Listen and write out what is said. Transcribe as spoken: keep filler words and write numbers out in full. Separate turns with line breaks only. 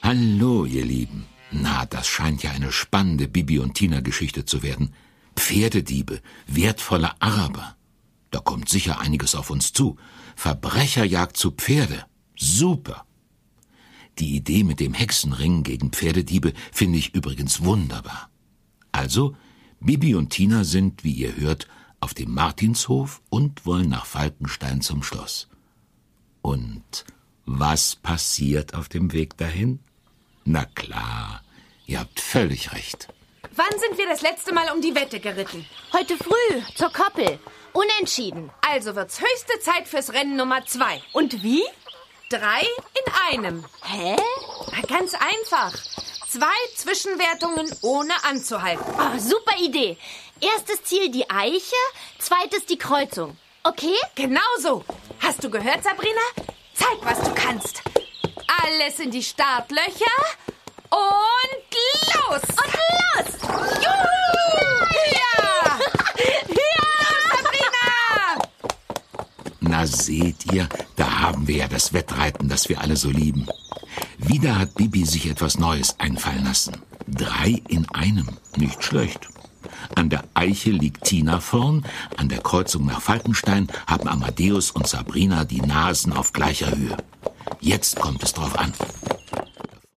Hallo, ihr Lieben. Na, das scheint ja eine spannende Bibi- und Tina-Geschichte zu werden. Pferdediebe, wertvolle Araber. Da kommt sicher einiges auf uns zu. Verbrecherjagd zu Pferde. Super. Die Idee mit dem Hexenring gegen Pferdediebe finde ich übrigens wunderbar. Also, Bibi und Tina sind, wie ihr hört, auf dem Martinshof und wollen nach Falkenstein zum Schloss. Und was passiert auf dem Weg dahin? Na klar, ihr habt völlig recht.
Wann sind wir das letzte Mal um die Wette geritten?
Heute früh, zur Koppel. Unentschieden.
Also wird's höchste Zeit fürs Rennen Nummer zwei.
Und wie?
Drei in einem.
Hä?
Na, ganz einfach. Zwei Zwischenwertungen ohne anzuhalten.
Oh, super Idee. Erstes Ziel die Eiche, zweites die Kreuzung. Okay?
Genau so. Hast du gehört, Sabrina? Zeig, was du kannst. Alles in die Startlöcher und los!
Und los!
Juhu! Ja! Ja, Sabrina!
Na seht ihr, da haben wir ja das Wettreiten, das wir alle so lieben. Wieder hat Bibi sich etwas Neues einfallen lassen. Drei in einem, nicht schlecht. An der Eiche liegt Tina vorn, an der Kreuzung nach Falkenstein haben Amadeus und Sabrina die Nasen auf gleicher Höhe. Jetzt kommt es drauf an.